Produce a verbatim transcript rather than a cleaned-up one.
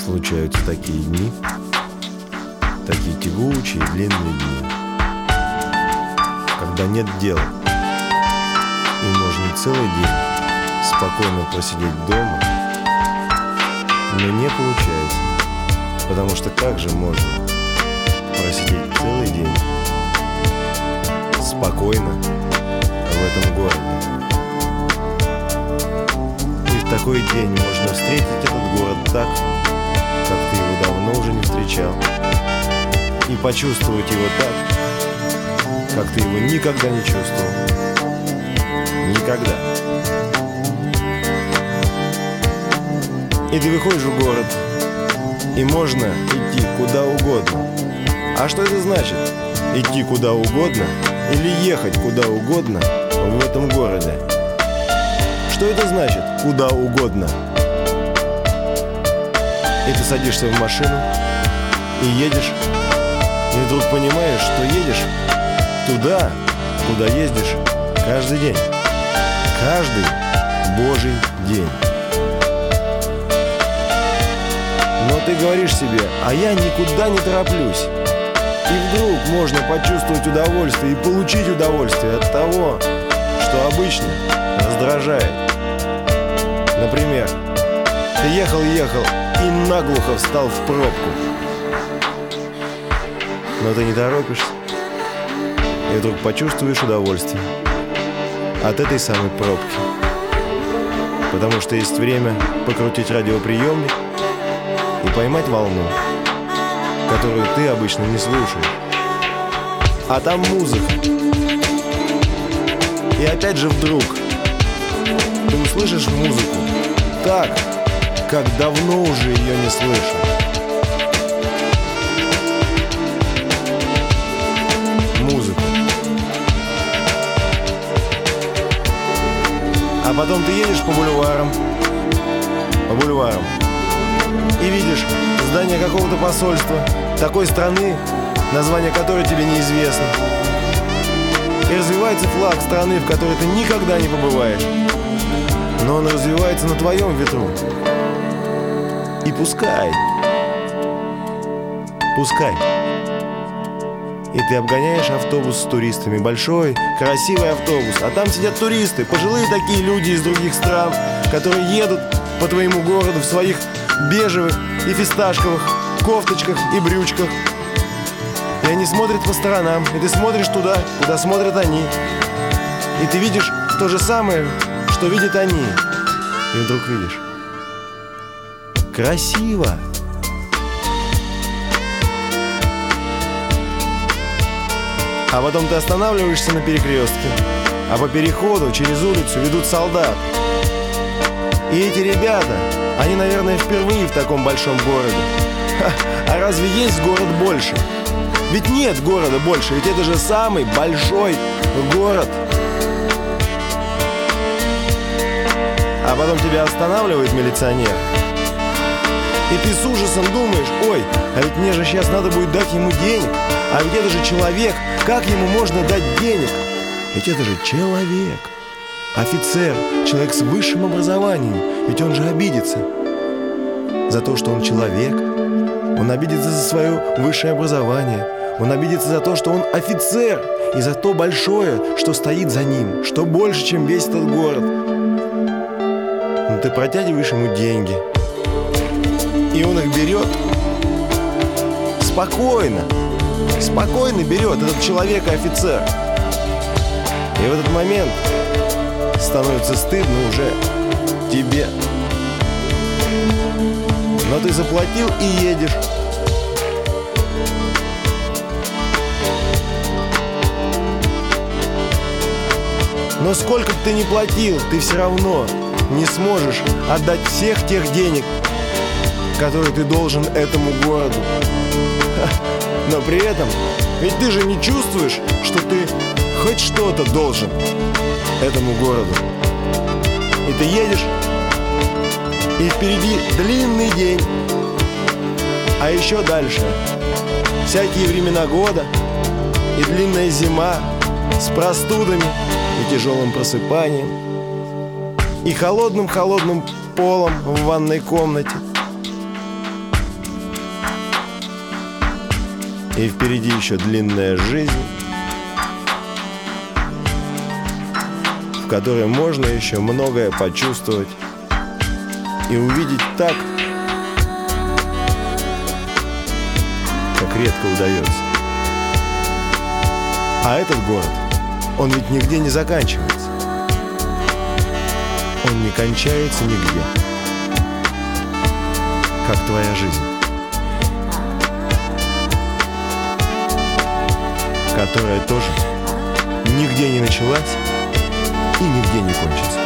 случаются такие дни, такие тягучие длинные дни, когда нет дела, и можно целый день спокойно просидеть дома, но не получается, потому что как же можно просидеть целый день спокойно в этом городе? И в такой день можно встретить этот город так, как ты его давно уже не встречал, и почувствовать его так, как ты его никогда не чувствовал. Никогда. И ты выходишь в город, и можно идти куда угодно. А что это значит? Идти куда угодно или ехать куда угодно в этом городе? Что это значит? Куда угодно. И ты садишься в машину и едешь, и вдруг понимаешь, что едешь туда, куда ездишь каждый день. Каждый божий день. Но ты говоришь себе: а я никуда не тороплюсь. И вдруг можно почувствовать удовольствие и получить удовольствие от того, что обычно раздражает. Например, ты ехал-ехал и наглухо встал в пробку. Но ты не торопишься, и вдруг почувствуешь удовольствие от этой самой пробки. Потому что есть время покрутить радиоприемник и поймать волну, которую ты обычно не слушаешь. А там музыка. И опять же вдруг ты услышишь музыку так, как давно уже ее не слышал. Музыку. А потом ты едешь по бульварам, по бульварам, и видишь здание какого-то посольства такой страны, название которой тебе неизвестно. И развивается флаг страны, в которой ты никогда не побываешь. Но он развивается на твоем ветру. И пускай, пускай. И ты обгоняешь автобус с туристами. Большой, красивый автобус. А там сидят туристы, пожилые такие люди из других стран, которые едут по твоему городу в своих бежевых и фисташковых кофточках и брючках. И они смотрят по сторонам. И ты смотришь туда, куда смотрят они. И ты видишь то же самое, что видят они. И вдруг видишь: красиво. А потом ты останавливаешься на перекрестке, а по переходу через улицу ведут солдат. И эти ребята, они, наверное, впервые в таком большом городе. Ха, а разве есть город больше? Ведь нет города больше, ведь это же самый большой город. А потом тебя останавливает милиционер. И ты с ужасом думаешь: ой, а ведь мне же сейчас надо будет дать ему денег. А ведь это же человек, как ему можно дать денег? Ведь это же человек. Офицер, человек с высшим образованием. Ведь он же обидится за то, что он человек. Он обидится за свое высшее образование. Он обидится за то, что он офицер. И за то большое, что стоит за ним. Что больше, чем весь этот город. Но ты протягиваешь ему деньги. И он их берет спокойно. Спокойно берет этот человек и офицер. И в этот момент становится стыдно уже тебе. Но ты заплатил и едешь. Но сколько бы ты ни платил, ты все равно не сможешь отдать всех тех денег, которые ты должен этому городу. Но при этом, ведь ты же не чувствуешь, что ты хоть что-то должен этому городу. И ты едешь, и впереди длинный день. А еще дальше всякие времена года и длинная зима с простудами и тяжелым просыпанием, и холодным-холодным полом в ванной комнате, И впереди еще длинная жизнь, в которой можно еще многое почувствовать и увидеть так, как редко удается. А этот город, он ведь нигде не заканчивается. Он не кончается нигде, как твоя жизнь, которая тоже нигде не началась и нигде не кончится.